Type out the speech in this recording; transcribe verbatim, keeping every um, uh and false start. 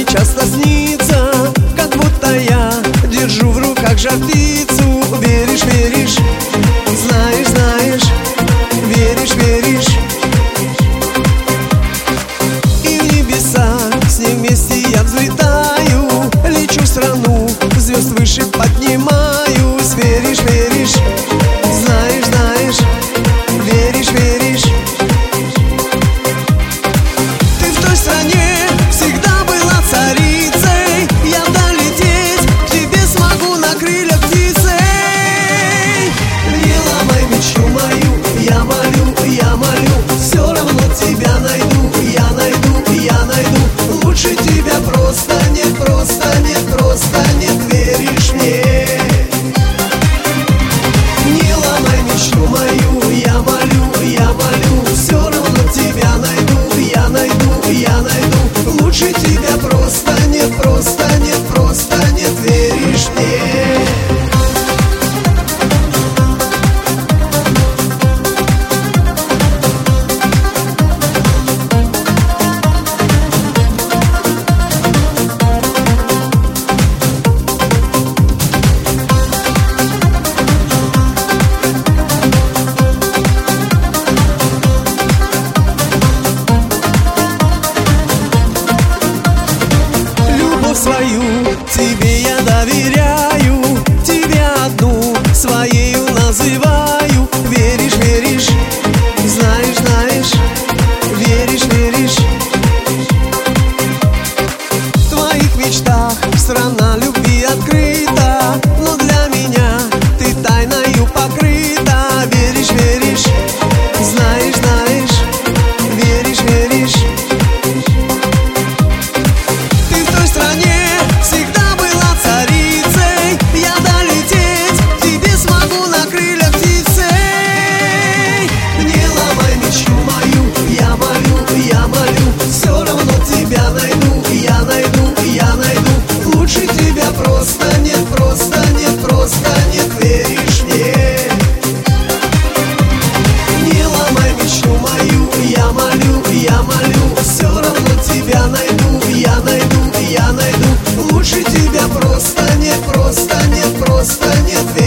часто снится, как будто я держу в руках жар птицу. Веришь, веришь, знаешь, знаешь, веришь, веришь. И в небеса с ним вместе я взлетаю, лечу в страну, звезд выше поднимаюсь. Веришь, веришь, знаешь, знаешь, веришь, веришь. Ты в той стране всегда была царицей, я долететь к тебе смогу на крыльях птицы. Не ломай мечту мою, я молю, я молю, все равно тебя найду, я найду, я найду. Лучше тебя просто нет, просто нет, просто нет, веришь мне? Не ломай мечту мою, я молю, я молю, все равно тебя найду, я найду, я найду. Лучше тебя просто нет, просто нет, просто нет, веришь мне? Свою тебе я доверяю, тебя одну своею называю. Веришь, веришь, знаешь, знаешь, веришь, веришь. В твоих мечтах страна любви открыта, но для меня ты тайною покрыта. Веришь, веришь, знаешь, знаешь, веришь, веришь. Всегда была царицей, я долететь к тебе смогу на крыльях птицы. Не ломай мечту мою, я молю, я молю, все равно тебя найду, я найду, я найду. Лучше тебя просто нет, просто нет, просто нет, веришь мне? Не ломай мечту мою, я молю, я молю, все равно тебя найду, я найду, я найду. Лучше тебя просто нет, просто нет, просто нет.